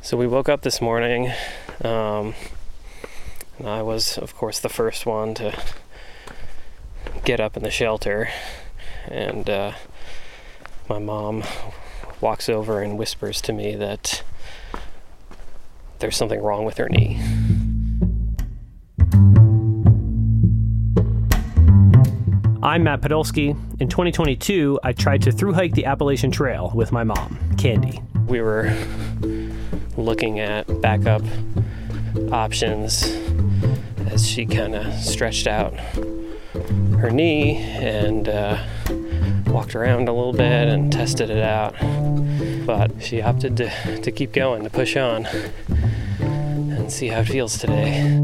So we woke up this morning, and I was, of course, the first one to get up in the shelter, and my mom walks over and whispers to me that there's something wrong with her knee. I'm Matt Podolsky. In 2022, I tried to thru-hike the Appalachian Trail with my mom, Candy. We were looking at backup options as she kind of stretched out her knee and walked around a little bit and tested it out. But she opted to keep going, to push on and see how it feels today.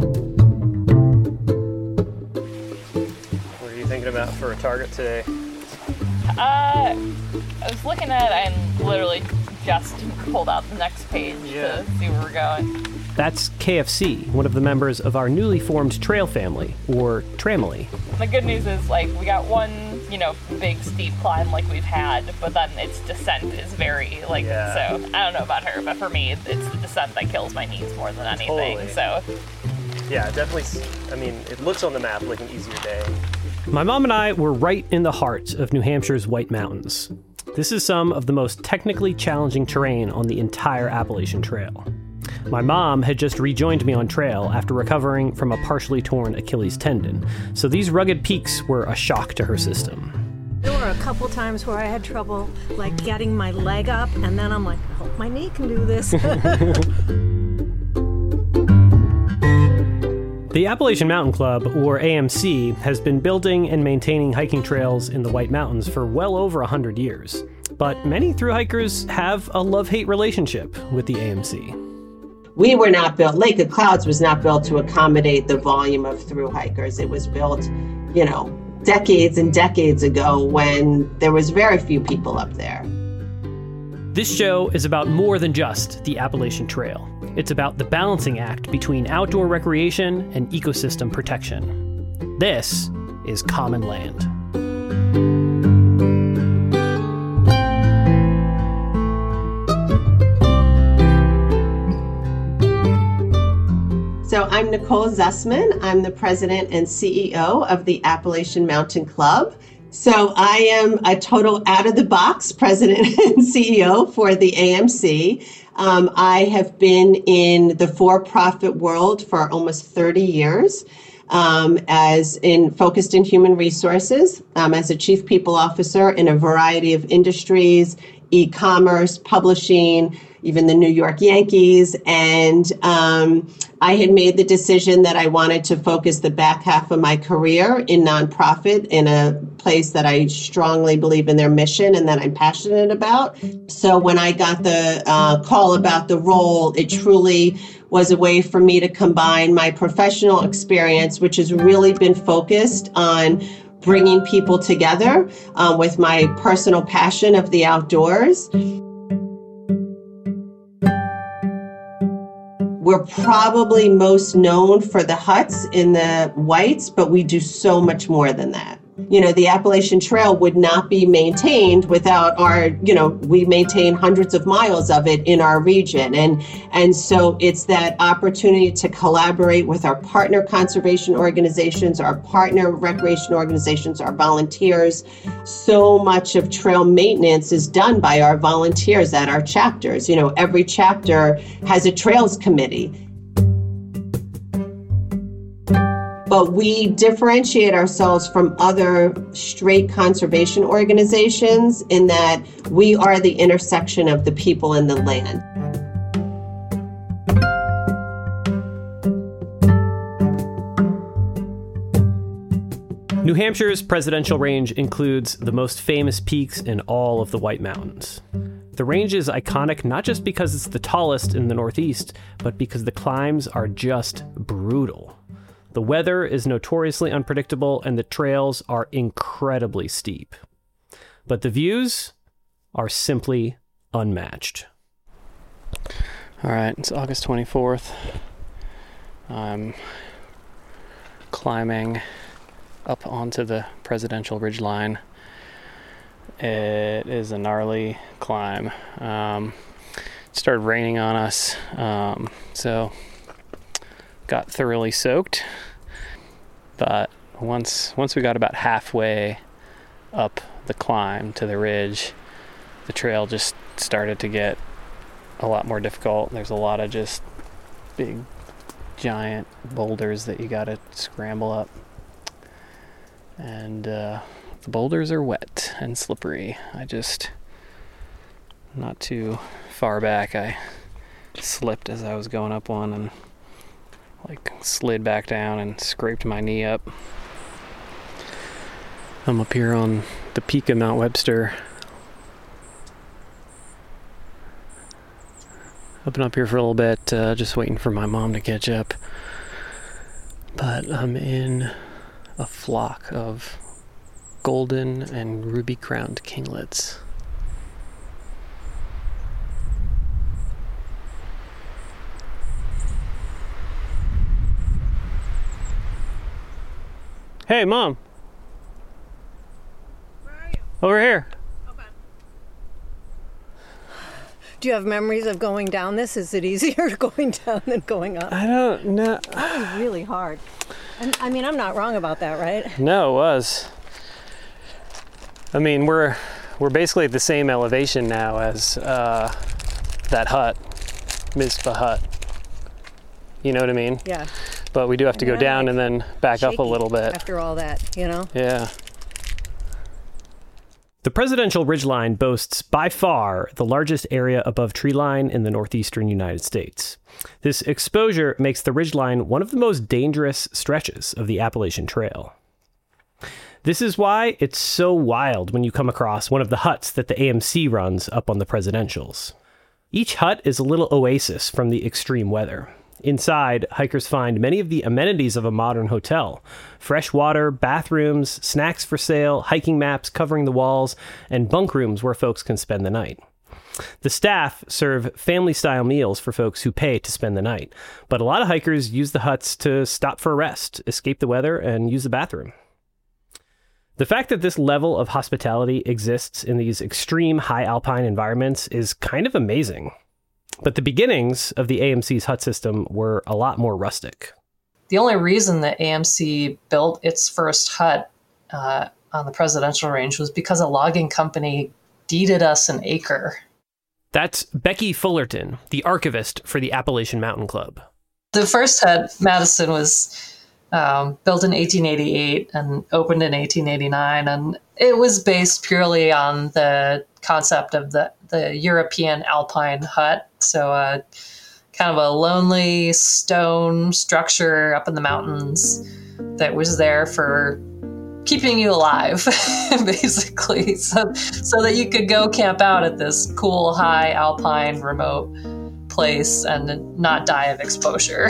What are you thinking about for a target today? I was looking at it and literally just pulled out the next page to see where we're going. That's KFC, one of the members of our newly formed trail family, or Tramily. The good news is, we got one, big steep climb like we've had, but then its descent is very, so I don't know about her, but for me, it's the descent that kills my knees more than anything, Totally. So. Yeah, definitely, it looks on the map like an easier day. My mom and I were right in the heart of New Hampshire's White Mountains. This is some of the most technically challenging terrain on the entire Appalachian Trail. My mom had just rejoined me on trail after recovering from a partially torn Achilles tendon, so these rugged peaks were a shock to her system. There were a couple times where I had trouble, getting my leg up, and then I'm like, I hope my knee can do this. The Appalachian Mountain Club, or AMC, has been building and maintaining hiking trails in the White Mountains for well over 100 years. But many thru-hikers have a love-hate relationship with the AMC. We were not built, Lake of Clouds was not built to accommodate the volume of thru-hikers. It was built, decades and decades ago when there was very few people up there. This show is about more than just the Appalachian Trail. It's about the balancing act between outdoor recreation and ecosystem protection. This is Common Land. So I'm Nicole Zussman. I'm the president and CEO of the Appalachian Mountain Club. So I am a total out-of-the-box president and CEO for the AMC. I have been in the for-profit world for almost 30 years, focused in human resources, as a chief people officer in a variety of industries, e-commerce, publishing, even the New York Yankees. And I had made the decision that I wanted to focus the back half of my career in nonprofit in a place that I strongly believe in their mission and that I'm passionate about. So when I got the call about the role, it truly was a way for me to combine my professional experience, which has really been focused on bringing people together with my personal passion of the outdoors. We're probably most known for the huts in the Whites, but we do so much more than that. The Appalachian Trail would not be maintained without we maintain hundreds of miles of it in our region. And so it's that opportunity to collaborate with our partner conservation organizations, our partner recreation organizations, our volunteers. So much of trail maintenance is done by our volunteers at our chapters. Every chapter has a trails committee. But we differentiate ourselves from other straight conservation organizations in that we are the intersection of the people and the land. New Hampshire's presidential range includes the most famous peaks in all of the White Mountains. The range is iconic not just because it's the tallest in the Northeast, but because the climbs are just brutal. The weather is notoriously unpredictable, and the trails are incredibly steep. But the views are simply unmatched. All right, it's August 24th. I'm climbing up onto the presidential ridgeline. It is a gnarly climb. started raining on us. So got thoroughly soaked. But once we got about halfway up the climb to the ridge, the trail just started to get a lot more difficult. There's a lot of just big, giant boulders that you gotta scramble up. And the boulders are wet and slippery. Not too far back, I slipped as I was going up one and slid back down and scraped my knee up. I'm up here on the peak of Mount Webster. I've been up here for a little bit, just waiting for my mom to catch up. But I'm in a flock of golden and ruby-crowned kinglets. Hey, Mom. Where are you? Over here. Okay. Do you have memories of going down this? Is it easier going down than going up? I don't know. That was really hard. And, I mean, I'm not wrong about that, right? No, it was. I mean, we're basically at the same elevation now as that hut, Mizpah hut. You know what I mean? Yeah. But we do have to go down and then back up a little bit. After all that, you know? Yeah. The Presidential Ridgeline boasts by far the largest area above treeline in the northeastern United States. This exposure makes the ridgeline one of the most dangerous stretches of the Appalachian Trail. This is why it's so wild when you come across one of the huts that the AMC runs up on the Presidentials. Each hut is a little oasis from the extreme weather. Inside, hikers find many of the amenities of a modern hotel: fresh water, bathrooms, snacks for sale, hiking maps covering the walls, and bunk rooms where folks can spend the night. The staff serve family-style meals for folks who pay to spend the night, but a lot of hikers use the huts to stop for a rest, escape the weather, and use the bathroom. The fact that this level of hospitality exists in these extreme high alpine environments is kind of amazing. But the beginnings of the AMC's hut system were a lot more rustic. The only reason that AMC built its first hut on the Presidential Range was because a logging company deeded us an acre. That's Becky Fullerton, the archivist for the Appalachian Mountain Club. The first hut, Madison, was built in 1888 and opened in 1889. And it was based purely on the concept of the European alpine hut. So kind of a lonely stone structure up in the mountains that was there for keeping you alive, basically, so that you could go camp out at this cool, high alpine remote place and not die of exposure.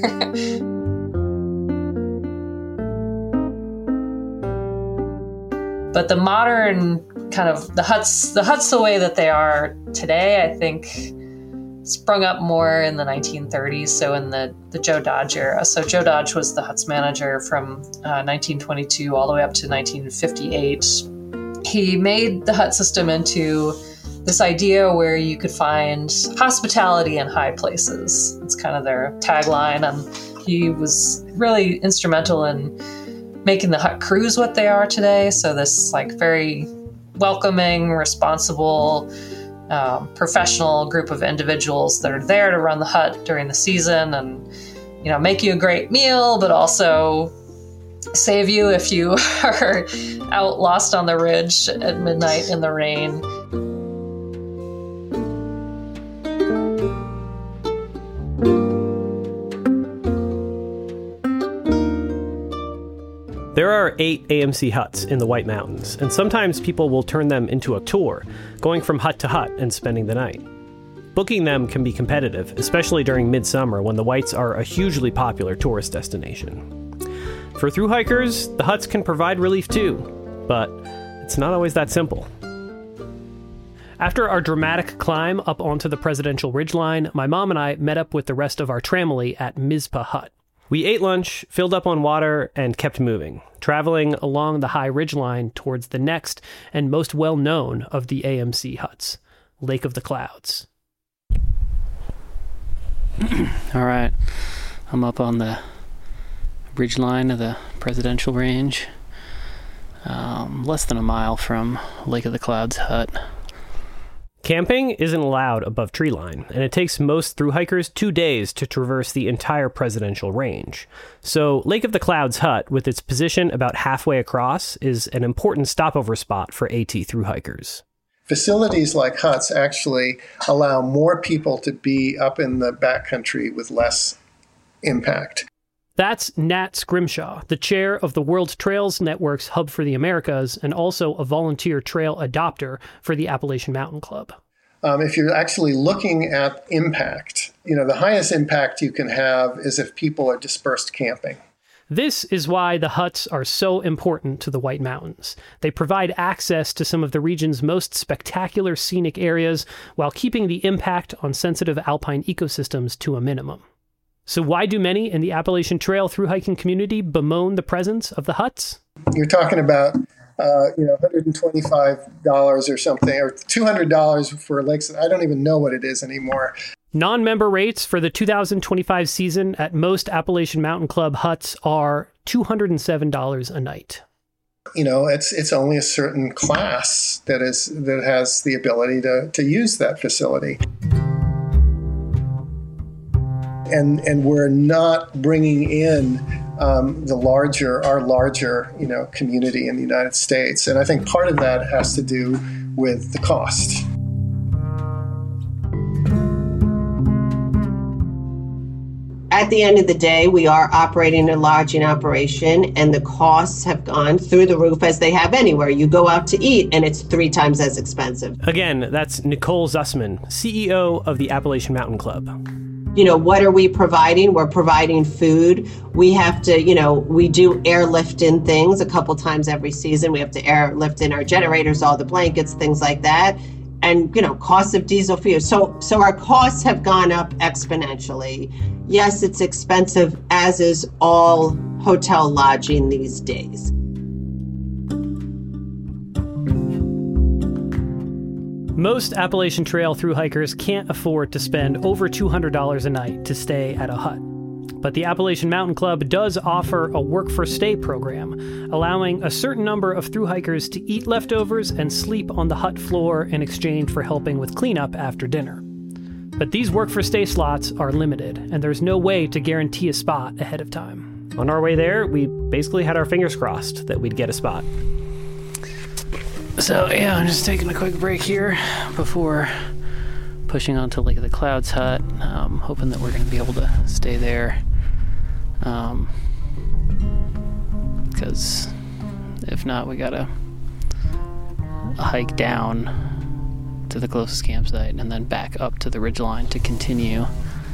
But the modern kind of the huts the way that they are today, I think, sprung up more in the 1930s, so in the Joe Dodge era. So Joe Dodge was the huts manager from 1922 all the way up to 1958. He made the hut system into this idea where you could find hospitality in high places. It's kind of their tagline, and he was really instrumental in making the hut crews what they are today. So this very welcoming, responsible, professional group of individuals that are there to run the hut during the season and, make you a great meal, but also save you if you are out lost on the ridge at midnight in the rain. There are 8 AMC huts in the White Mountains, and sometimes people will turn them into a tour, going from hut to hut and spending the night. Booking them can be competitive, especially during midsummer when the Whites are a hugely popular tourist destination. For thru hikers, the huts can provide relief too, but it's not always that simple. After our dramatic climb up onto the Presidential Ridgeline, my mom and I met up with the rest of our tramily at Mizpah Hut. We ate lunch, filled up on water, and kept moving, traveling along the high ridgeline towards the next and most well-known of the AMC huts, Lake of the Clouds. All right. I'm up on the ridge line of the Presidential Range, less than a mile from Lake of the Clouds hut. Camping isn't allowed above tree line, and it takes most thru hikers 2 days to traverse the entire Presidential Range. So Lake of the Clouds hut, with its position about halfway across, is an important stopover spot for AT thru hikers. Facilities like huts actually allow more people to be up in the backcountry with less impact. That's Nat Scrimshaw, the chair of the World Trails Network's Hub for the Americas and also a volunteer trail adopter for the Appalachian Mountain Club. If you're actually looking at impact, the highest impact you can have is if people are dispersed camping. This is why the huts are so important to the White Mountains. They provide access to some of the region's most spectacular scenic areas while keeping the impact on sensitive alpine ecosystems to a minimum. So why do many in the Appalachian Trail thru hiking community bemoan the presence of the huts? You're talking about $125 or something, or $200 for lakes. I don't even know what it is anymore. Non-member rates for the 2025 season at most Appalachian Mountain Club huts are $207 a night. It's only a certain class that has the ability to use that facility. And we're not bringing in our larger community in the United States. And I think part of that has to do with the cost. At the end of the day, we are operating a lodging operation, and the costs have gone through the roof as they have anywhere. You go out to eat, and it's 3 times as expensive. Again, that's Nicole Zussman, CEO of the Appalachian Mountain Club. What are we providing? We're providing food. We have to, we do airlift in things a couple times every season. We have to airlift in our generators, all the blankets, things like that. And, costs of diesel fuel. So our costs have gone up exponentially. Yes, it's expensive, as is all hotel lodging these days. Most Appalachian Trail thru hikers can't afford to spend over $200 a night to stay at a hut. But the Appalachian Mountain Club does offer a work-for-stay program, allowing a certain number of thru hikers to eat leftovers and sleep on the hut floor in exchange for helping with cleanup after dinner. But these work-for-stay slots are limited, and there's no way to guarantee a spot ahead of time. On our way there, we basically had our fingers crossed that we'd get a spot. So yeah, I'm just taking a quick break here before pushing on to Lake of the Clouds hut, hoping that we're going to be able to stay there, because if not, we gotta hike down to the closest campsite and then back up to the ridgeline to continue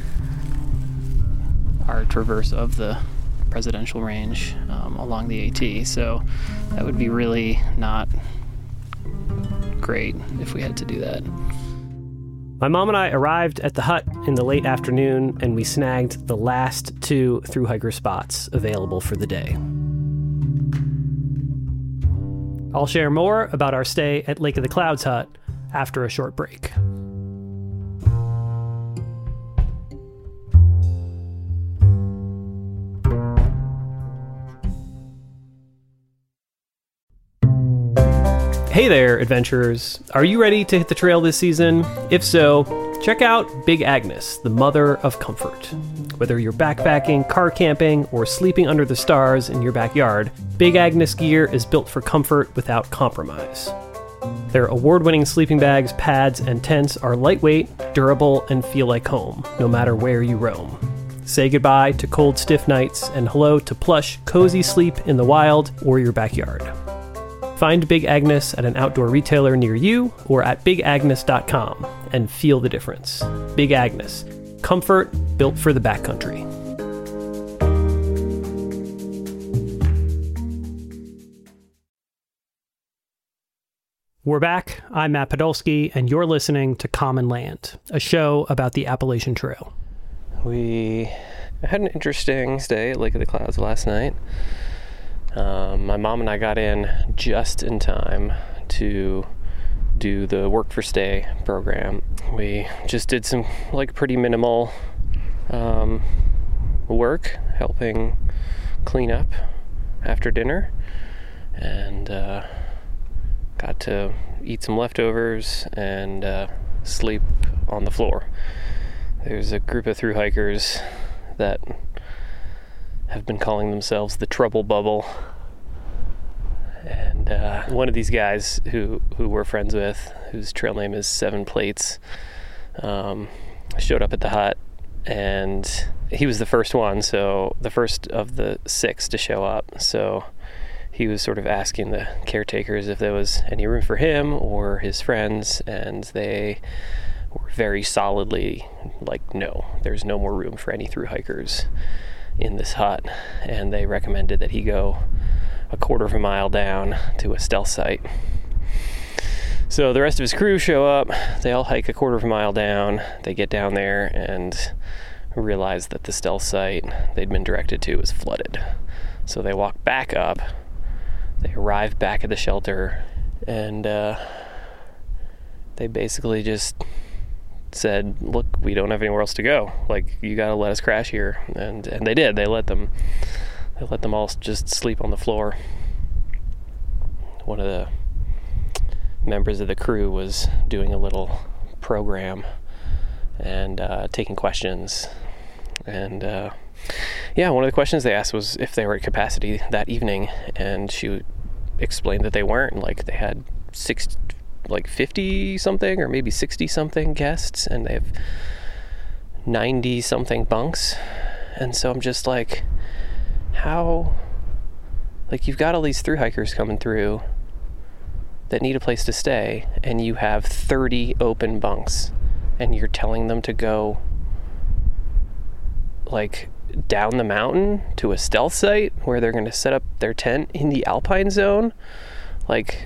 our traverse of the Presidential Range along the AT. So that would be really not great if we had to do that. My mom and I arrived at the hut in the late afternoon, and we snagged the last 2 thru hiker spots available for the day. I'll share more about our stay at Lake of the Clouds hut after a short break. Hey there, adventurers. Are you ready to hit the trail this season? If so, check out Big Agnes, the mother of comfort. Whether you're backpacking, car camping, or sleeping under the stars in your backyard, Big Agnes gear is built for comfort without compromise. Their award-winning sleeping bags, pads, and tents are lightweight, durable, and feel like home, no matter where you roam. Say goodbye to cold, stiff nights, and hello to plush, cozy sleep in the wild or your backyard. Find Big Agnes at an outdoor retailer near you or at bigagnes.com and feel the difference. Big Agnes, comfort built for the backcountry. We're back. I'm Matt Podolsky, and you're listening to Common Land, a show about the Appalachian Trail. We had an interesting stay at Lake of the Clouds last night. My mom and I got in just in time to do the work for stay program. We just did some pretty minimal work, helping clean up after dinner, and got to eat some leftovers and sleep on the floor. There's a group of thru hikers that have been calling themselves the Trouble Bubble, and one of these guys who we're friends with, whose trail name is Seven Plates, showed up at the hut, and he was the first one, so the first of the 6 to show up. So he was sort of asking the caretakers if there was any room for him or his friends, and they were very solidly like, no, there's no more room for any thru hikers in this hut, and they recommended that he go a quarter of a mile down to a stealth site. So the rest of his crew show up, they all hike a quarter of a mile down, they get down there and realize that the stealth site they'd been directed to was flooded. So they walk back up, they arrive back at the shelter, and they basically just said, look, we don't have anywhere else to go. Like, you gotta let us crash here. And they did. They let them all just sleep on the floor. One of the members of the crew was doing a little program and taking questions. And one of the questions they asked was if they were at capacity that evening, and she explained that they weren't. Like, they had 50 something or maybe 60 something guests, and they have 90 something bunks. And so I'm just like, how, like, you've got all these thru hikers coming through that need a place to stay, and you have 30 open bunks, and you're telling them to go like down the mountain to a stealth site where they're going to set up their tent in the alpine zone. Like,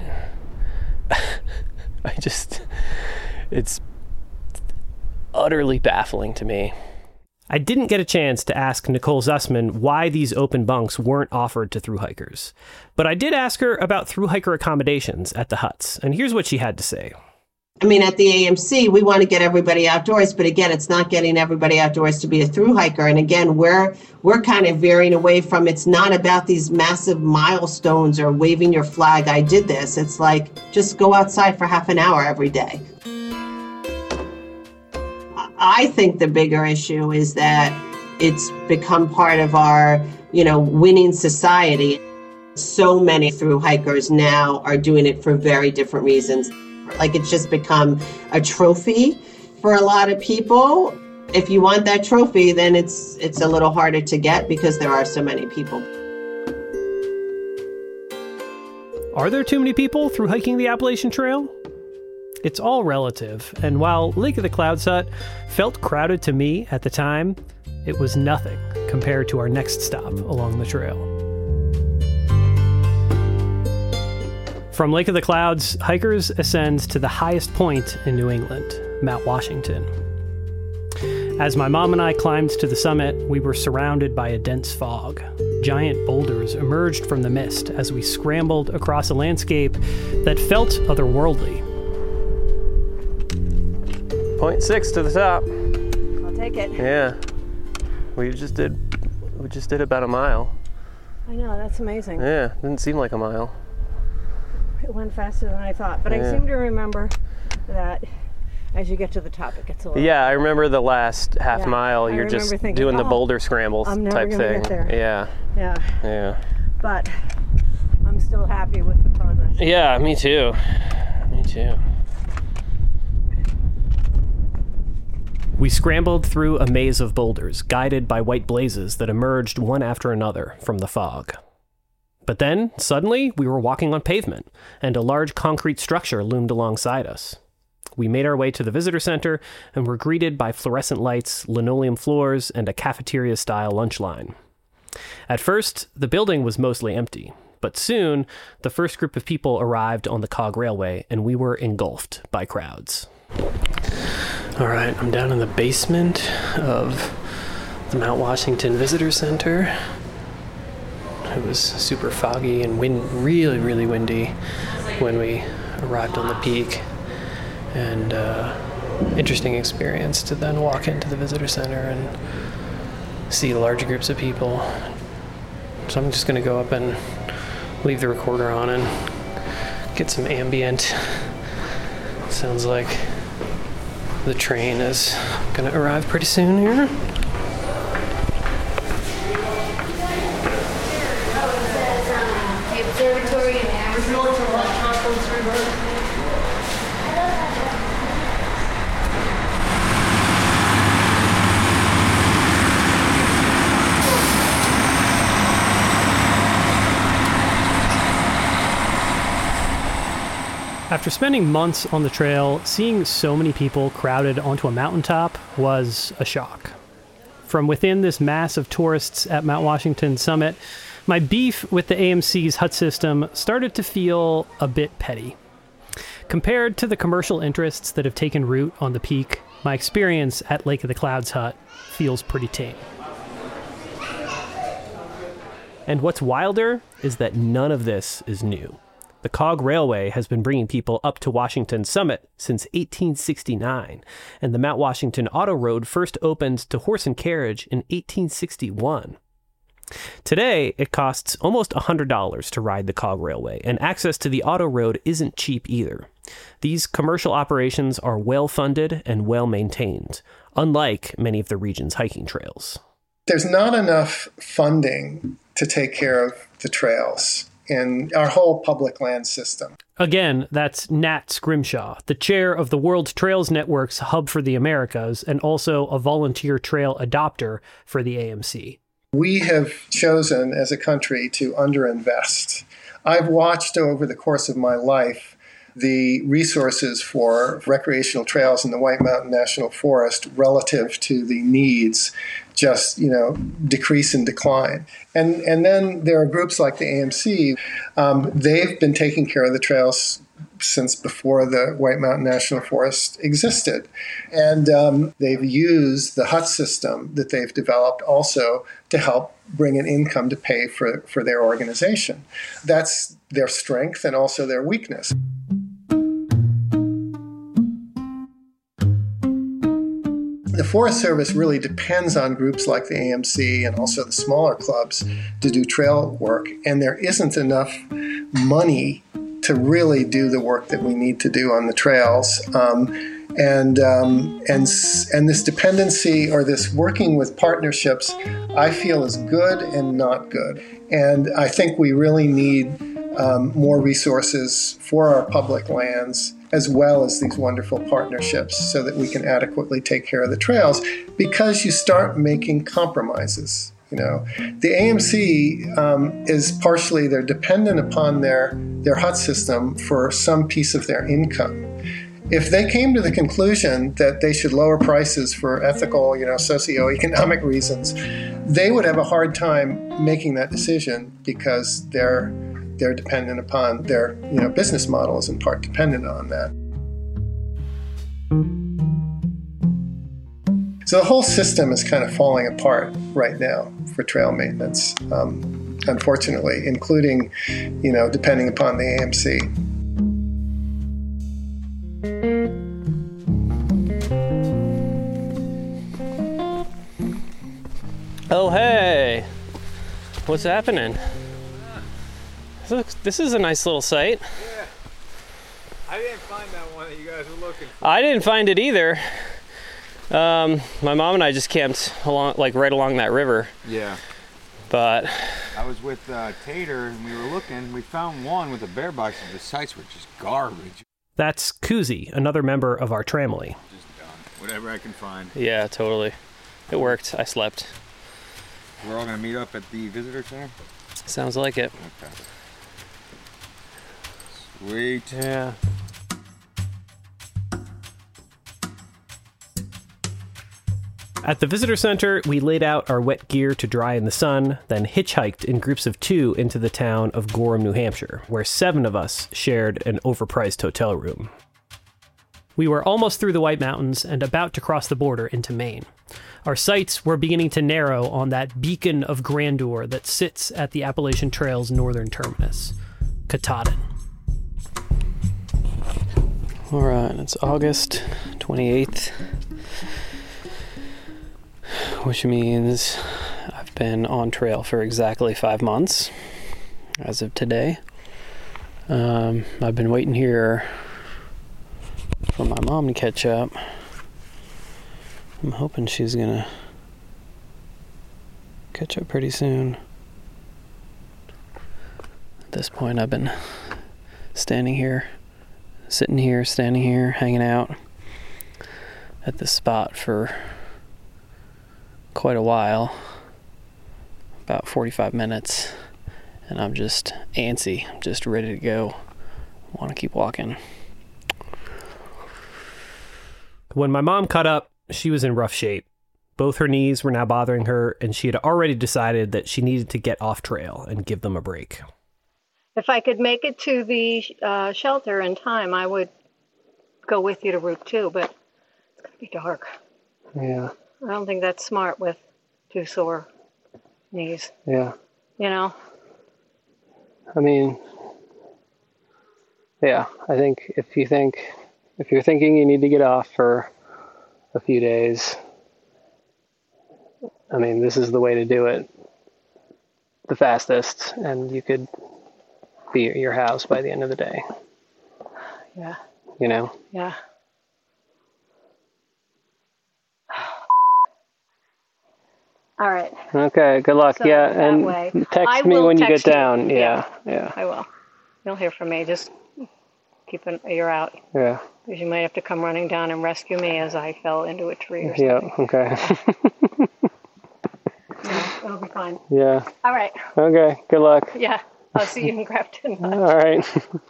it's utterly baffling to me. I didn't get a chance to ask Nicole Zussman why these open bunks weren't offered to thru hikers, but I did ask her about thru hiker accommodations at the huts, and here's what she had to say. I mean, at the AMC, we want to get everybody outdoors, but again, it's not getting everybody outdoors to be a thru hiker. And again, we're kind of veering away from, it's not about these massive milestones or waving your flag, I did this. It's like, just go outside for half an hour every day. I think the bigger issue is that it's become part of our, winning society. So many thru hikers now are doing it for very different reasons. Like, it's just become a trophy for a lot of people. If you want that trophy, then it's a little harder to get because there are so many people. Are there too many people thru hiking the Appalachian Trail? It's all relative, and while Lake of the Clouds Hut felt crowded to me at the time, it was nothing compared to our next stop along the trail. From Lake of the Clouds, hikers ascend to the highest point in New England, Mount Washington. As my mom and I climbed to the summit, we were surrounded by a dense fog. Giant boulders emerged from the mist as we scrambled across a landscape that felt otherworldly. 0.6 to the top. I'll take it. Yeah. We just did about a mile. I know, that's amazing. Yeah, didn't seem like a mile. It went faster than I thought, but I seem to remember that as you get to the top, it gets a little... Yeah, I remember the last half mile, you're just thinking, doing the boulder scramble type thing. Get there. Yeah. Yeah. But I'm still happy with the progress. Yeah, me too. We scrambled through a maze of boulders, guided by white blazes that emerged one after another from the fog. But then, suddenly, we were walking on pavement, and a large concrete structure loomed alongside us. We made our way to the visitor center and were greeted by fluorescent lights, linoleum floors, and a cafeteria-style lunch line. At first, the building was mostly empty, but soon, the first group of people arrived on the Cog Railway, and we were engulfed by crowds. All right, I'm down in the basement of the Mount Washington Visitor Center. It was super foggy and really, really windy when we arrived on the peak. And interesting experience to then walk into the visitor center and see large groups of people. So I'm just going to go up and leave the recorder on and get some ambient. Sounds like the train is going to arrive pretty soon here. Observatory and After spending months on the trail, seeing so many people crowded onto a mountaintop was a shock. From within this mass of tourists at Mount Washington summit, my beef with the AMC's hut system started to feel a bit petty. Compared to the commercial interests that have taken root on the peak, my experience at Lake of the Clouds hut feels pretty tame. And what's wilder is that none of this is new. The Cog Railway has been bringing people up to Washington Summit since 1869, and the Mount Washington Auto Road first opened to horse and carriage in 1861. Today, it costs almost $100 to ride the Cog Railway, and access to the Auto Road isn't cheap either. These commercial operations are well-funded and well-maintained, unlike many of the region's hiking trails. There's not enough funding to take care of the trails in our whole public land system. Again, that's Nat Scrimshaw, the chair of the World Trails Network's Hub for the Americas, and also a volunteer trail adopter for the AMC. We have chosen as a country to underinvest. I've watched over the course of my life the resources for recreational trails in the White Mountain National Forest relative to the needs just, decrease and decline. And then there are groups like the AMC. They've been taking care of the trails since before the White Mountain National Forest existed. And they've used the hut system that they've developed also to help bring an income to pay for their organization. That's their strength and also their weakness. The Forest Service really depends on groups like the AMC and also the smaller clubs to do trail work, and there isn't enough money to really do the work that we need to do on the trails. And this dependency or this working with partnerships, I feel is good and not good. And I think we really need more resources for our public lands, as well as these wonderful partnerships, so that we can adequately take care of the trails, because you start making compromises. The AMC is partially, they're dependent upon their hut system for some piece of their income. If they came to the conclusion that they should lower prices for ethical, socioeconomic reasons, they would have a hard time making that decision, because they're dependent upon their, business model is in part dependent on that. So the whole system is kind of falling apart right now for trail maintenance, unfortunately, including, depending upon the AMC. Oh, hey, what's happening? This is a nice little site. Yeah. I didn't find that one that you guys were looking for. I didn't find it either. My mom and I just camped right along that river. Yeah. But I was with Tater and we were looking. We found one with a bear box, and the sites were just garbage. That's Koozie, another member of our tramily. Just done. Whatever I can find. Yeah, totally. It worked. I slept. We're all going to meet up at the visitor center? Sounds like it. Okay. Sweet. Yeah. At the visitor center, we laid out our wet gear to dry in the sun, then hitchhiked in groups of 2 into the town of Gorham, New Hampshire, where 7 of us shared an overpriced hotel room. We were almost through the White Mountains and about to cross the border into Maine. Our sights were beginning to narrow on that beacon of grandeur that sits at the Appalachian Trail's northern terminus, Katahdin. All right, it's August 28th, which means I've been on trail for exactly 5 months as of today. I've been waiting here for my mom to catch up. I'm hoping she's gonna catch up pretty soon. At this point, I've been sitting here, hanging out at this spot for quite a while, about 45 minutes, and I'm just antsy. I'm just ready to go. I want to keep walking. When my mom caught up, she was in rough shape. Both her knees were now bothering her, and she had already decided that she needed to get off trail and give them a break. If I could make it to the shelter in time, I would go with you to Route 2, but it's going to be dark. Yeah. I don't think that's smart with 2 sore knees. Yeah. You know? I mean, yeah, I think if you're thinking you need to get off for a few days, I mean, this is the way to do it the fastest, and you could be at your house by the end of the day. Yeah. You know? Yeah. All right. Okay, good luck. So yeah, that and way. text me when you get text you. down. Yeah. I will. You'll hear from me. Just keep an ear out. Yeah. Because you might have to come running down and rescue me as I fell into a tree or something. Yeah, okay. Yeah, it'll be fine. Yeah. All right. Okay, good luck. Yeah. I'll see you in Grafton. All right.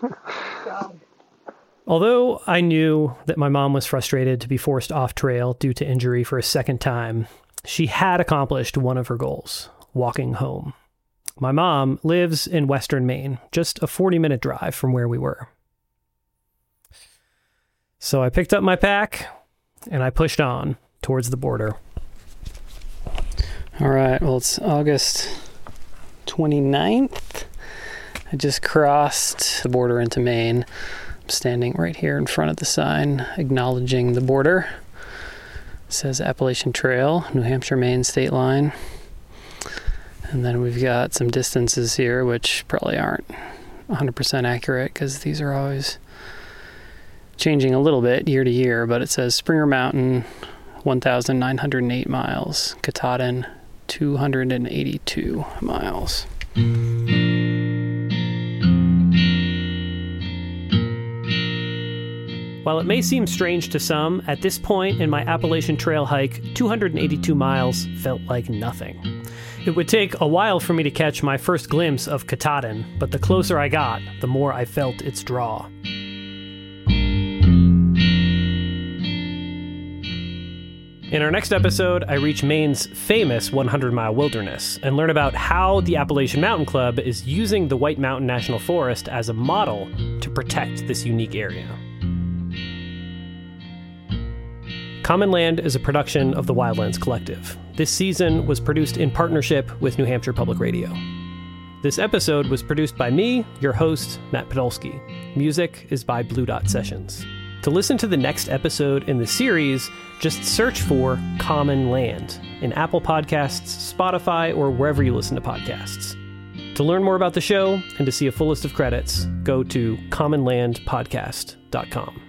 Although I knew that my mom was frustrated to be forced off trail due to injury for a second time, she had accomplished one of her goals, walking home. My mom lives in Western Maine, just a 40-minute drive from where we were. So I picked up my pack and I pushed on towards the border. All right, well, it's August 29th. I just crossed the border into Maine. I'm standing right here in front of the sign acknowledging the border. It says Appalachian Trail, New Hampshire, Maine state line. And then we've got some distances here, which probably aren't 100% accurate because these are always changing a little bit year to year, but it says Springer Mountain, 1,908 miles, Katahdin, 282 miles. While it may seem strange to some, at this point in my Appalachian Trail hike, 282 miles felt like nothing. It would take a while for me to catch my first glimpse of Katahdin, but the closer I got, the more I felt its draw. In our next episode, I reach Maine's famous 100-mile wilderness and learn about how the Appalachian Mountain Club is using the White Mountain National Forest as a model to protect this unique area. Common Land is a production of the Wildlands Collective. This season was produced in partnership with New Hampshire Public Radio. This episode was produced by me, your host, Matt Podolsky. Music is by Blue Dot Sessions. To listen to the next episode in the series, just search for Common Land in Apple Podcasts, Spotify, or wherever you listen to podcasts. To learn more about the show and to see a full list of credits, go to commonlandpodcast.com.